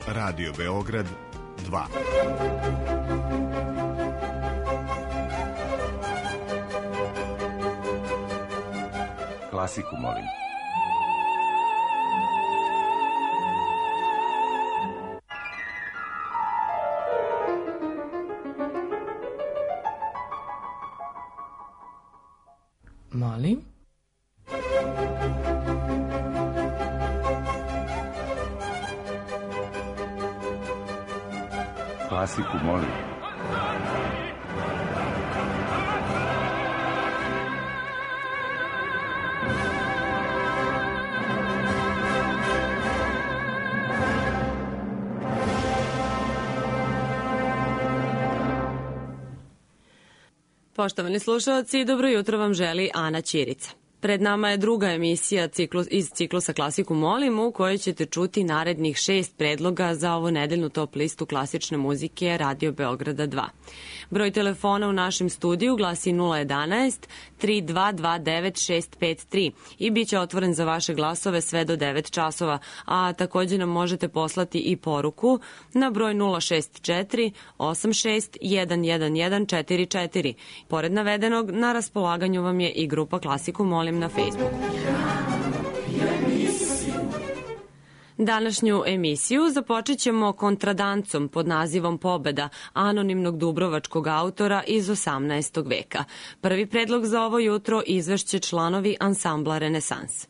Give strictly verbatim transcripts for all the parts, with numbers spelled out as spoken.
Radio Beograd dva. Klasiku, molim. Molim? Klasiku, molim. Poštovani slušalci, dobro jutro vam želi Ana Ćirica. Pred nama je druga emisija ciklus, iz ciklusa Klasiku molim, u kojoj ćete čuti narednih šest predloga za ovu nedeljnu top listu klasične muzike Radio Beograda dva. Broj telefona u našem studiju glasi nula jedanaest tri dva dva devet šest pet tri i bit će otvoren za vaše glasove sve do devet časova, a takođe nam možete poslati i poruku na broj nula šest četiri osam šest jedan jedan jedan četiri četiri. Pored navedenog, na raspolaganju vam je i grupa Klasiku molim na Facebooku. Današnju emisiju započet ćemo kontradancom pod nazivom Pobeda anonimnog dubrovačkog autora iz osamnaestog veka. Prvi predlog za ovo jutro izvešće članovi ansambla Renesans.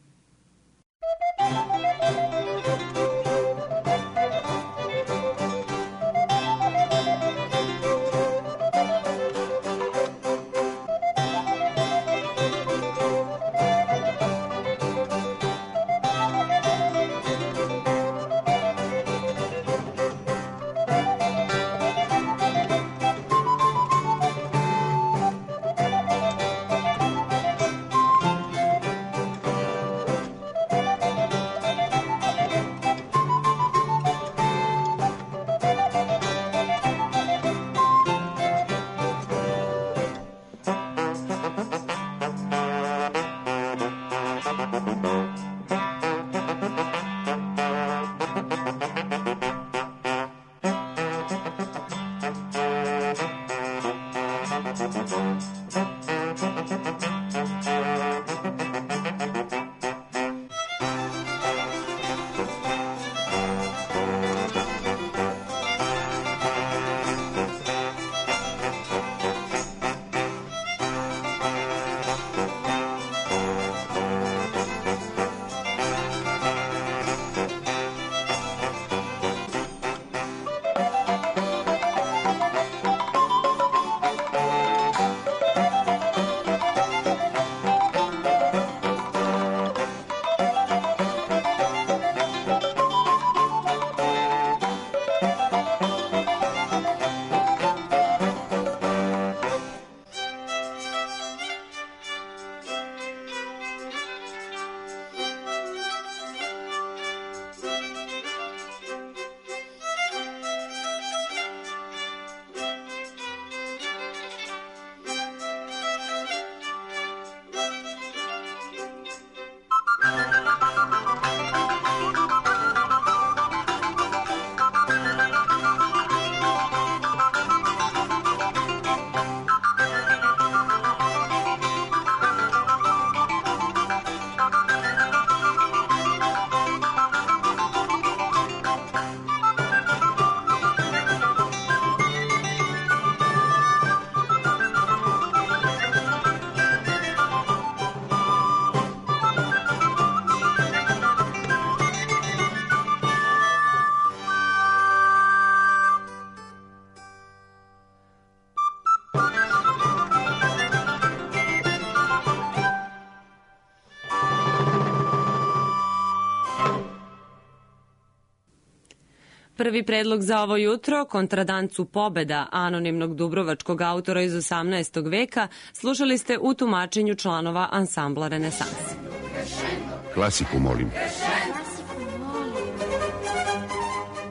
Prvi predlog za ovo jutro, kontradancu Pobeda anonimnog dubrovačkog autora iz osamnaestog veka, slušali ste u tumačenju članova ansambla Renesans. Klasiku molim.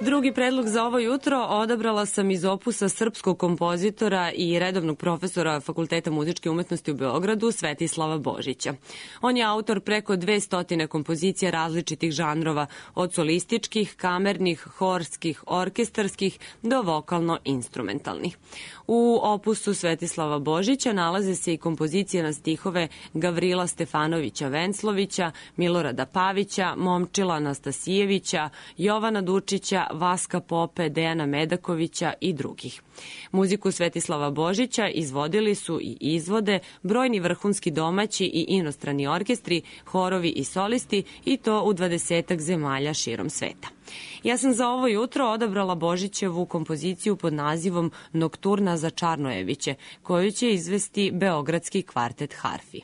Drugi predlog za ovo jutro odabrala sam iz opusa srpskog kompozitora i redovnog profesora Fakulteta muzičke umetnosti u Beogradu, Svetislava Božića. On je autor preko dvestotine kompozicija različitih žanrova, od solističkih, kamernih, horskih, orkestarskih do vokalno-instrumentalnih. U opusu Svetislava Božića nalaze se i kompozicije na stihove Gavrila Stefanovića Venclovića, Milorada Pavića, Momčila Anastasijevića, Jovana Dučića, Vaska Pope, Dejana Medakovića i drugih. Muziku Svetislava Božića izvodili su i izvode brojni vrhunski domaći i inostrani orkestri, horovi i solisti, i to u dvadesetak zemalja širom sveta. Ja sam za ovo jutro odabrala Božićevu kompoziciju pod nazivom Nokturna za Čarnojeviće, koju će izvesti Beogradski kvartet harfi.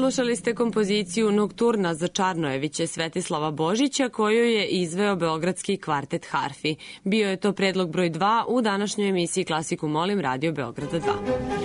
Slušali ste kompoziciju Nokturna za Čarnojeviće Svetislava Božića koju je izveo Beogradski kvartet harfi. Bio je to predlog broj dva u današnjoj emisiji Klasiku molim Radio Beograda dva.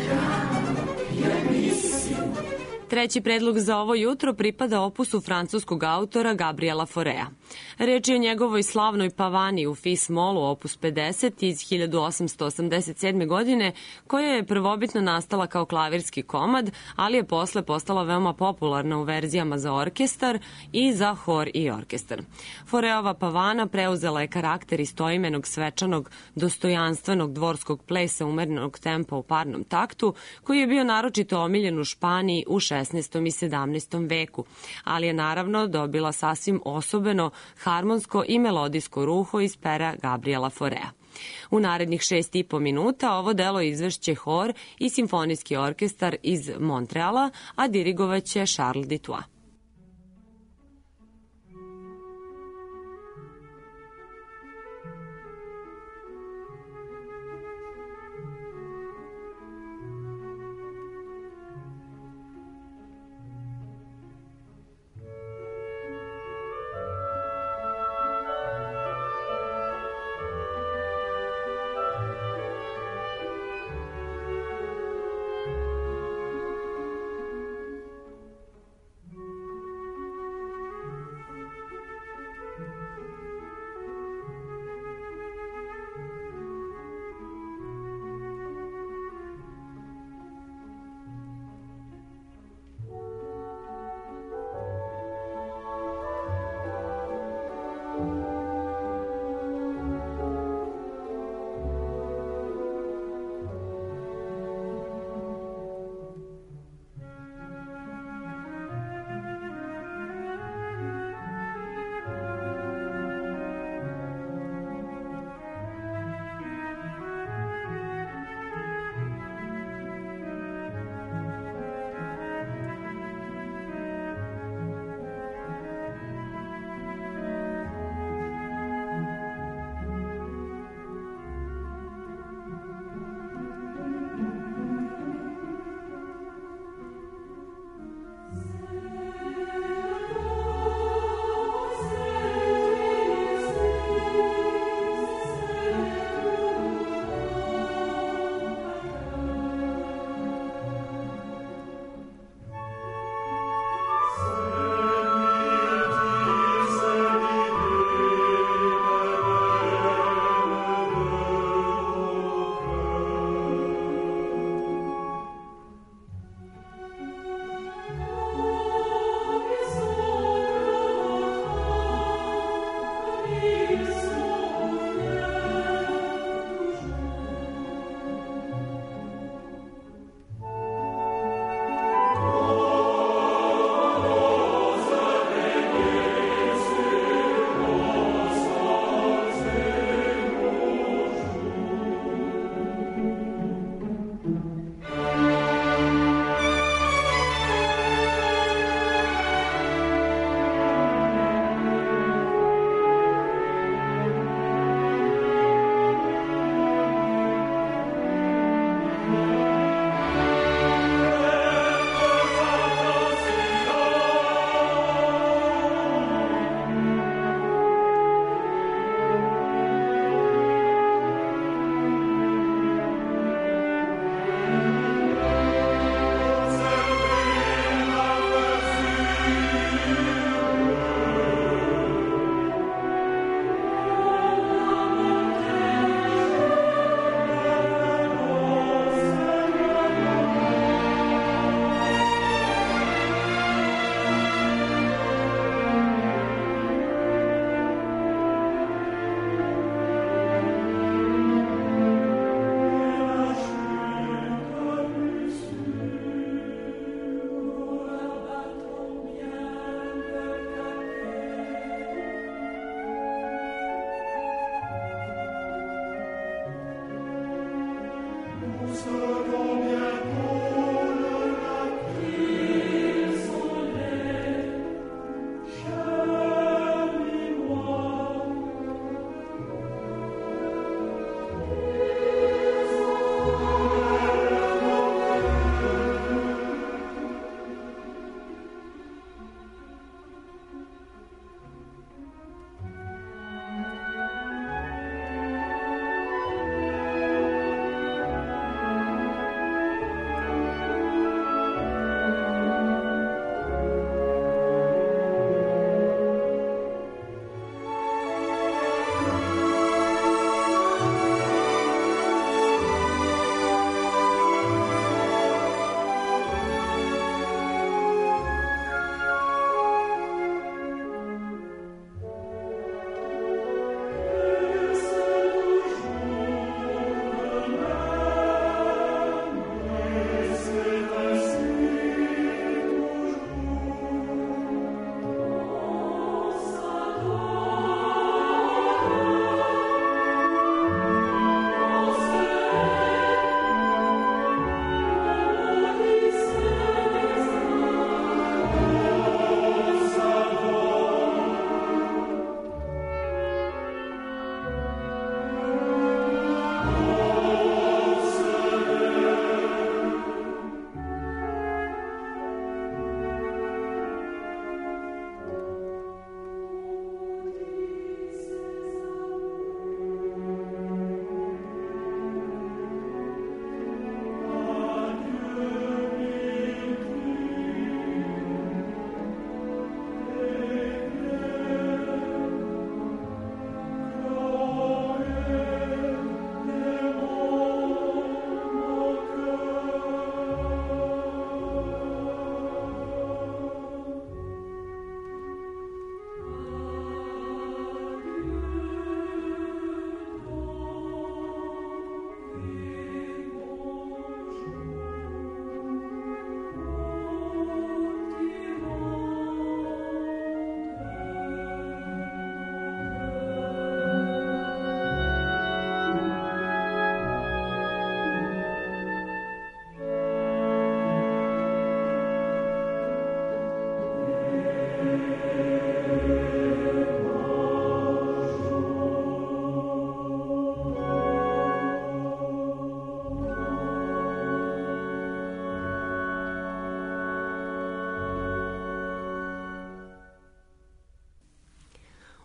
Treći predlog za ovo jutro pripada opusu francuskog autora Gabriela Faurea. Reč je o njegovoj slavnoj Pavani u Fis molu opus pedeset iz hiljadu osamsto osamdeset sedme. godine, koja je prvobitno nastala kao klavirski komad, ali je posle postala veoma popularna u verzijama za orkestar i za hor i orkestar. Faureova Pavana preuzela je karakter istoimenog svečanog, dostojanstvenog dvorskog plesa umerenog tempa u parnom taktu, koji je bio naročito omiljen u Španiji u šesnaestom i sedamnaestom. veku, ali je naravno dobila sasvim osobeno harmonsko i melodijsko ruho iz pera Gabriela Faurea. U narednih šest i po minuta ovo delo izvešće hor i simfonijski orkestar iz Montreala, a dirigovaće Charles Ditois.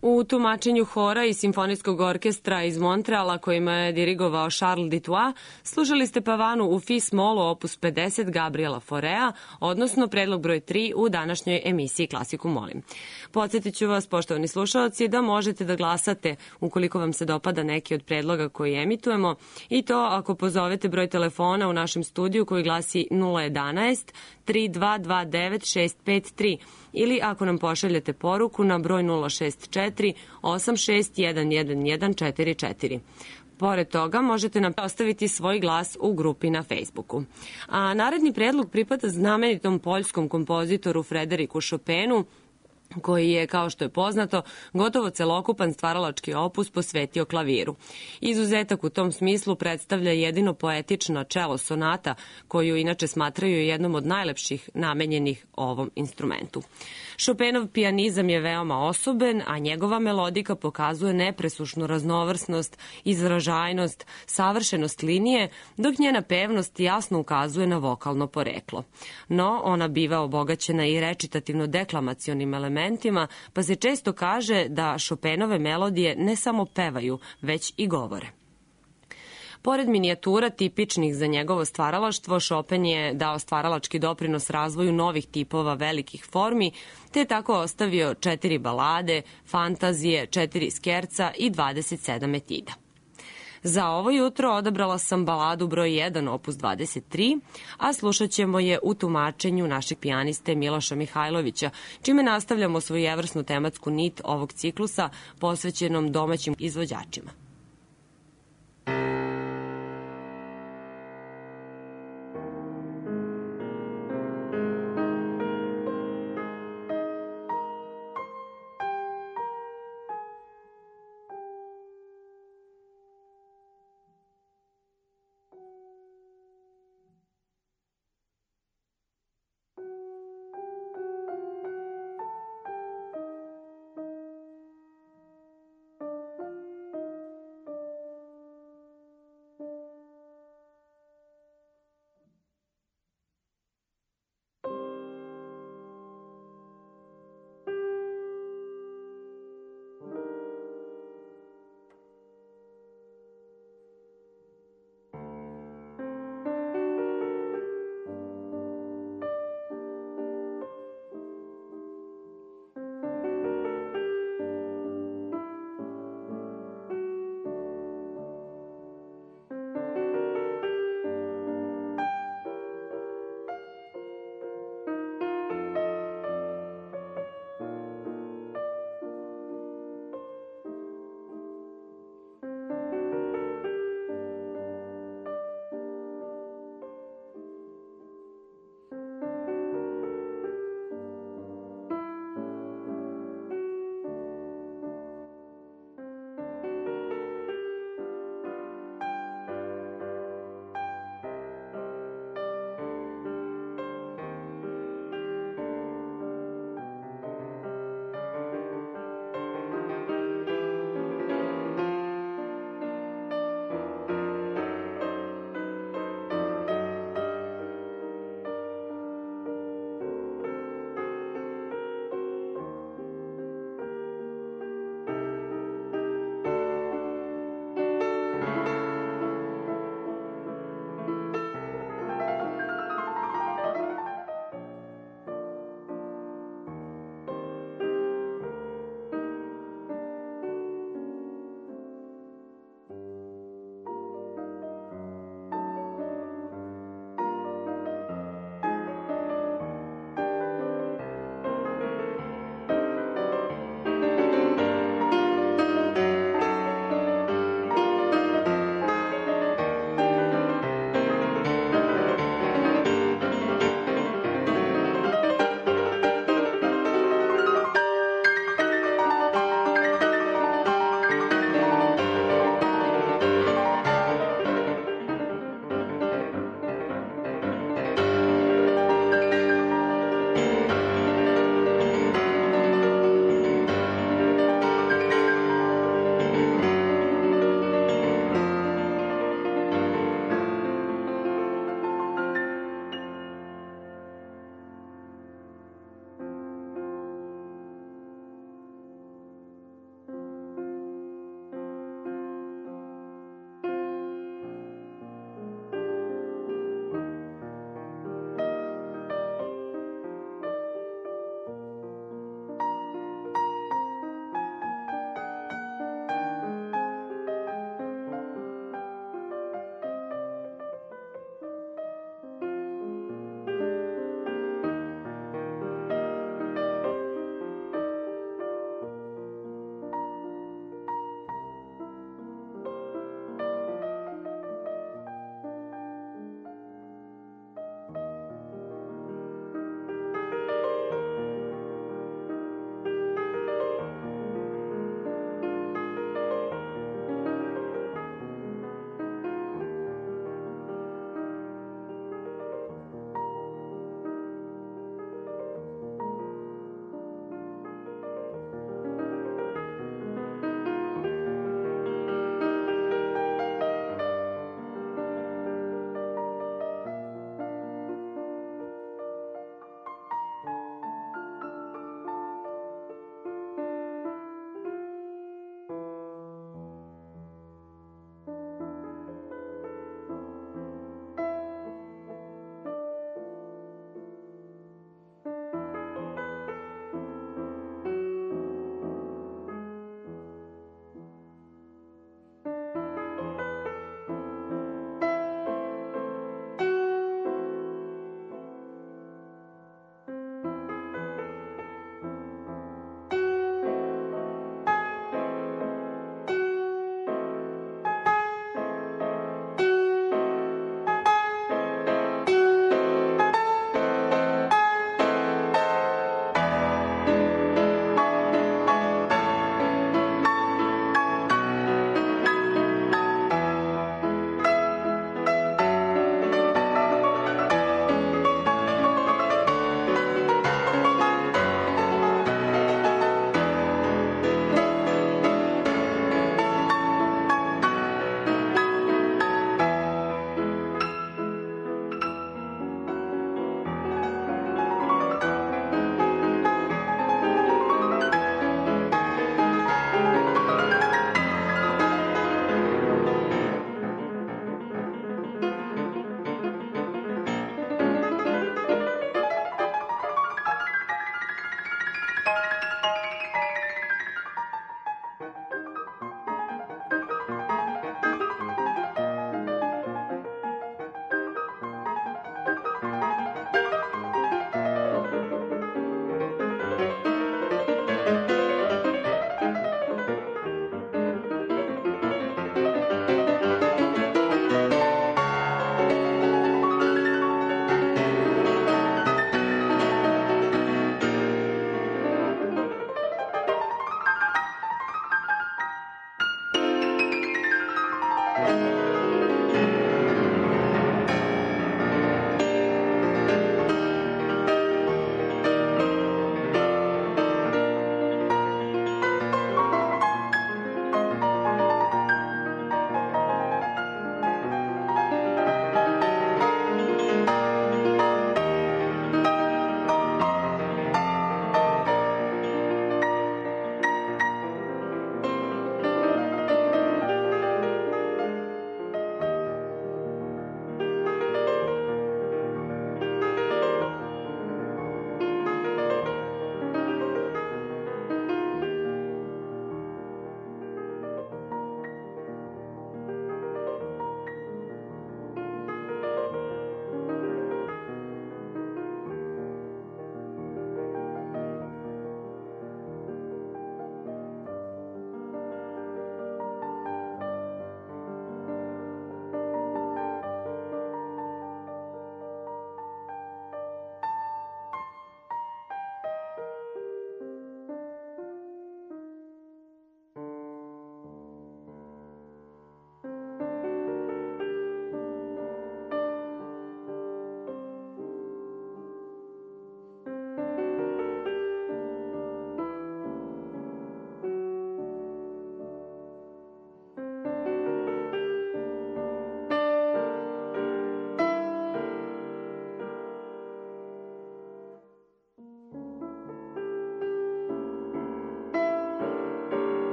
U tumačenju hora i simfonijskog orkestra iz Montreala kojima je dirigovao Charles Ditois, slušali ste Pavanu u Fis molu opus pedeset Gabriela Faurea, odnosno predlog broj tri u današnjoj emisiji Klasiku molim. Podsjetit ću vas, poštovani slušalci, da možete da glasate ukoliko vam se dopada neki od predloga koji emitujemo, i to ako pozovete broj telefona u našem studiju koji glasi nula jedanaest tri dva dva devet šest pet tri ili ako nam pošaljete poruku na broj nula šest četiri osam šest jedan jedan jedan četiri četiri. Pored toga možete nam ostaviti svoj glas u grupi na Facebooku. A naredni predlog pripada znamenitom poljskom kompozitoru Frederiku Chopinu, koji je, kao što je poznato, gotovo celokupan stvaralački opus posvetio klaviru. Izuzetak u tom smislu predstavlja jedino poetična čelo sonata, koju inače smatraju jednom od najlepših namenjenih ovom instrumentu. Chopinov pijanizam je veoma osoben, a njegova melodika pokazuje nepresušnu raznovrsnost, izražajnost, savršenost linije, dok njena pevnost jasno ukazuje na vokalno poreklo. No, ona biva obogaćena i recitativno-deklamacionim elementima, pa se često kaže da Chopinove melodije ne samo pevaju, već i govore. Pored minijatura tipičnih za njegovo stvaralaštvo, Chopin je dao stvaralački doprinos razvoju novih tipova velikih formi, te je tako ostavio četiri balade, fantazije, četiri skerca i dvadeset sedam etida. Za ovo jutro odabrala sam baladu broj jedan, opus dvadeset tri, a slušat ćemo je u tumačenju našeg pijaniste Miloša Mihajlovića, čime nastavljamo svojevrsnu tematsku nit ovog ciklusa posvećenom domaćim izvođačima.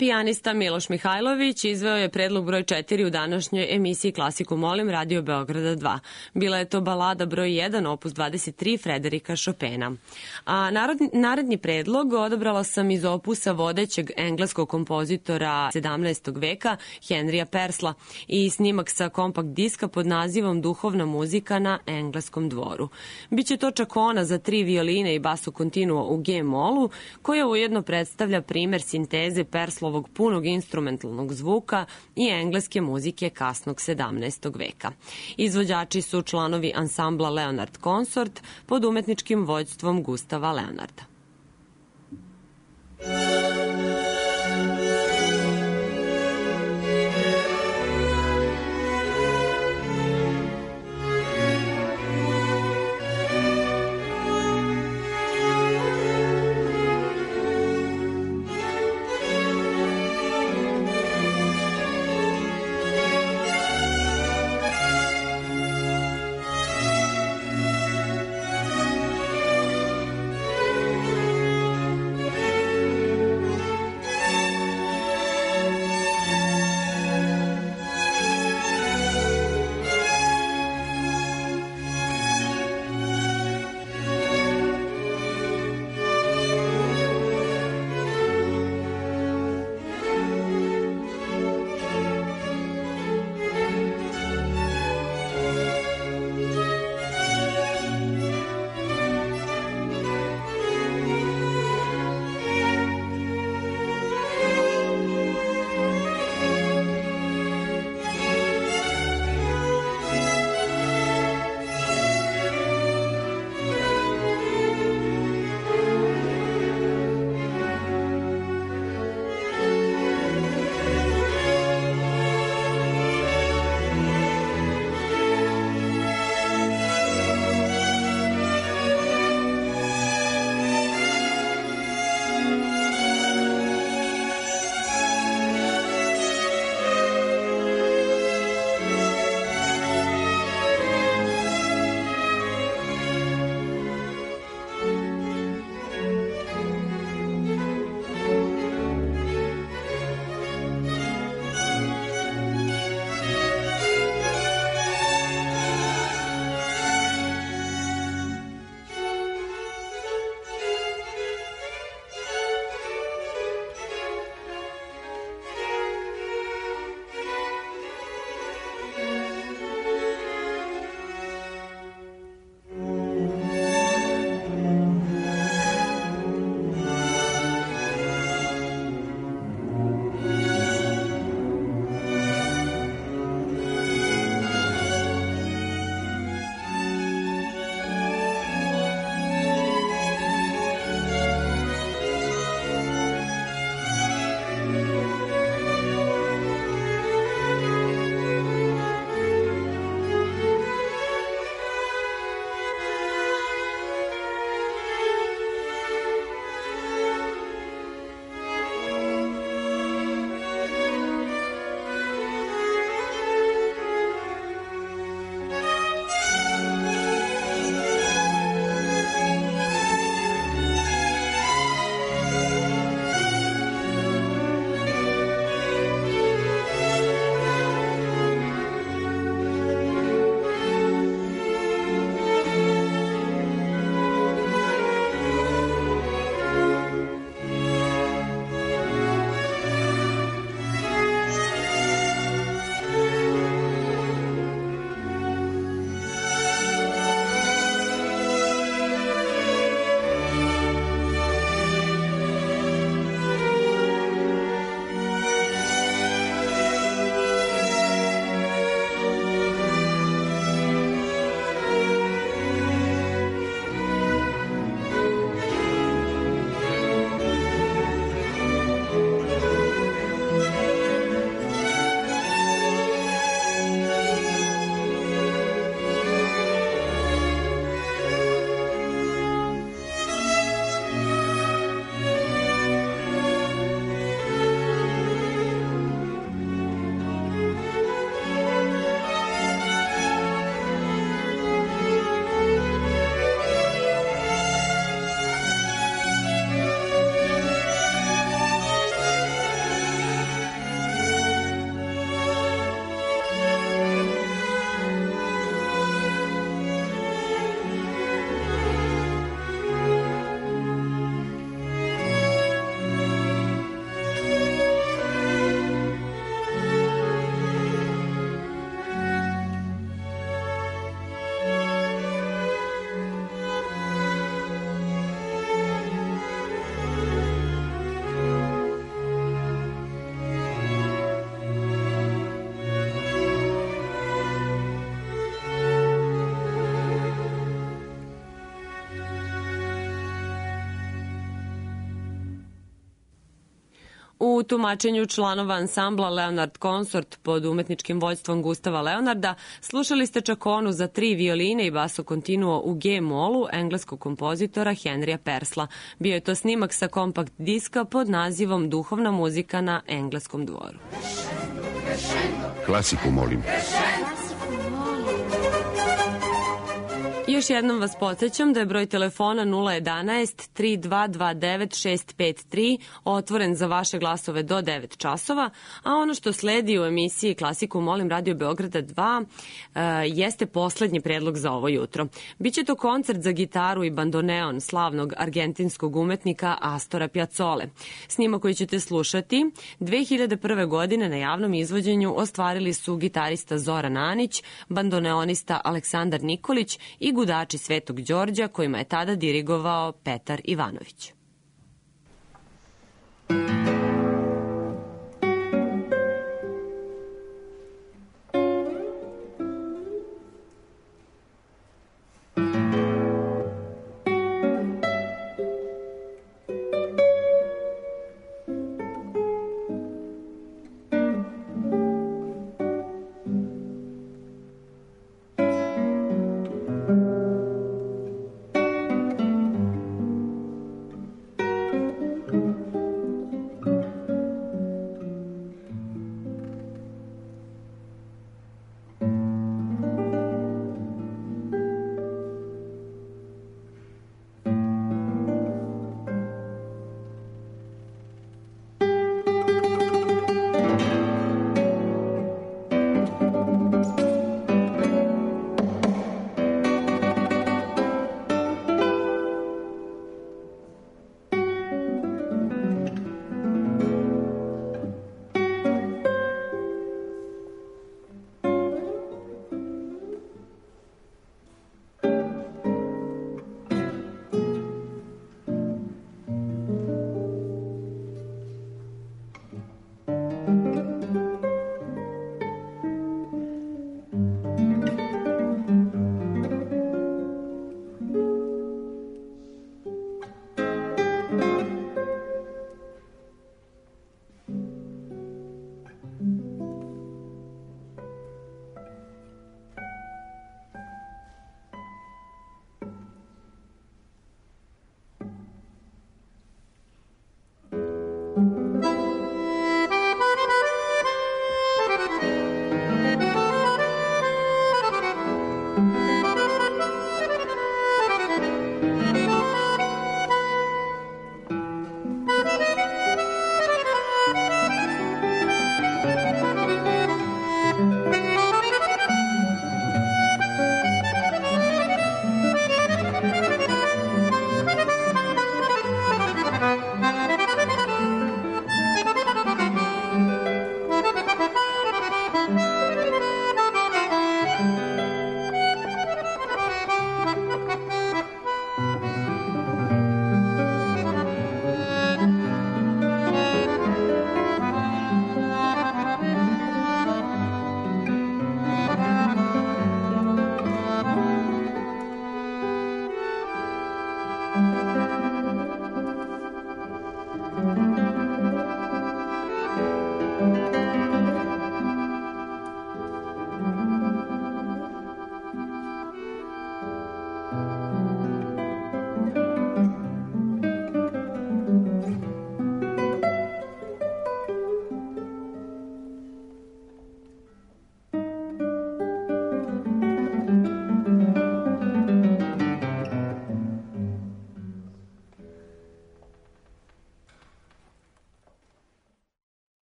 Pijanista Miloš Mihajlović izveo je predlog broj četiri u današnjoj emisiji Klasiku molim Radio Beograda dva. Bila je to balada broj jedan, opus dvadeset tri Frederika Chopina. A narodni, naredni predlog odabrala sam iz opusa vodećeg engleskog kompozitora sedamnaestog veka Henrya Persla i snimak sa kompakt diska pod nazivom Duhovna muzika na engleskom dvoru. Biće to čakona za tri violine i basso continuo u G-molu, koja ujedno predstavlja primer sinteze Perslovog punog instrumentalnog zvuka i engleske muzike kasnog sedamnaestog veka. Izvođači su članovi ansambla Leonard Consort pod umetničkim vođstvom Gustava Leonarda. U tumačenju članova ansambla Leonard Consort pod umetničkim vođstvom Gustava Leonarda slušali ste čakonu za tri violine i baso continuo u G-molu engleskog kompozitora Henrya Persla. Bio je to snimak sa kompakt diska pod nazivom Duhovna muzika na engleskom dvoru. Klasiku molim. Još jednom vas podsjećam da je broj telefona nula jedanaest tri dva dva devet šest pet tri otvoren za vaše glasove do devet časova, a ono što sledi u emisiji Klasiku molim Radio Beograda dva uh, jeste poslednji predlog za ovo jutro. Biće to koncert za gitaru i bandoneon slavnog argentinskog umetnika Astora Piazzole. Snimak koji ćete slušati dve hiljade prve. godine na javnom izvođenju ostvarili su gitarista Zoran Anić, bandoneonista Aleksandar Nikolić i gudači Svetog Đorđa, kojima je tada dirigovao Petar Ivanović.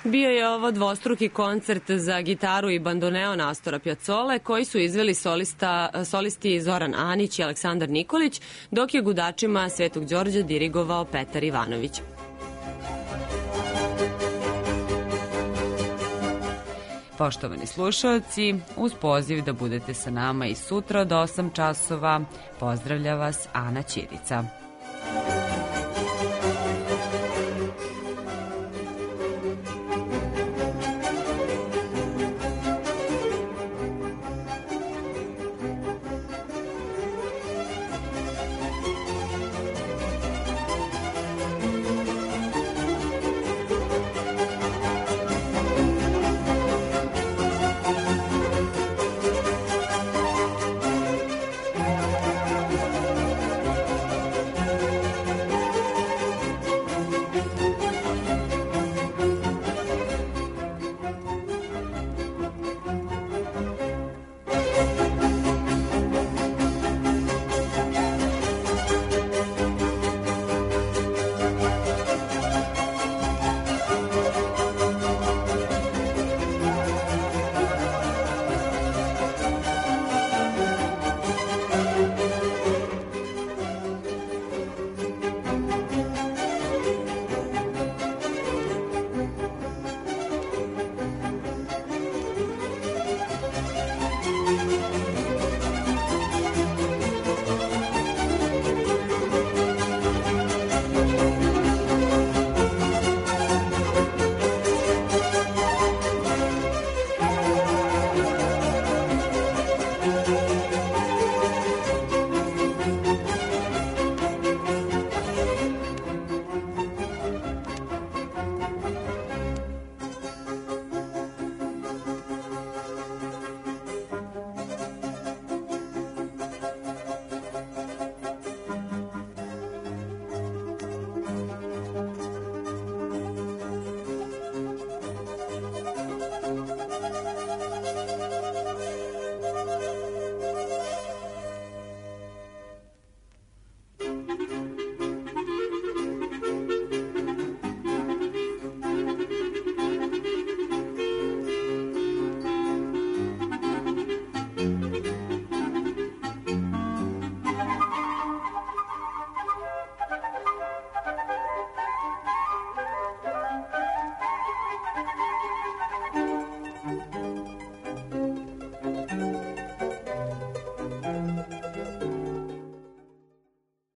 Bio je ovo dvostruki koncert za gitaru i bandoneo Astora Piazzole, koji su izveli solista, solisti Zoran Anić i Aleksandar Nikolić, dok je gudačima Svetog Đorđa dirigovao Petar Ivanović. Poštovani slušalci, uz poziv da budete sa nama i sutra od osam časova, pozdravlja vas Ana Ćirica.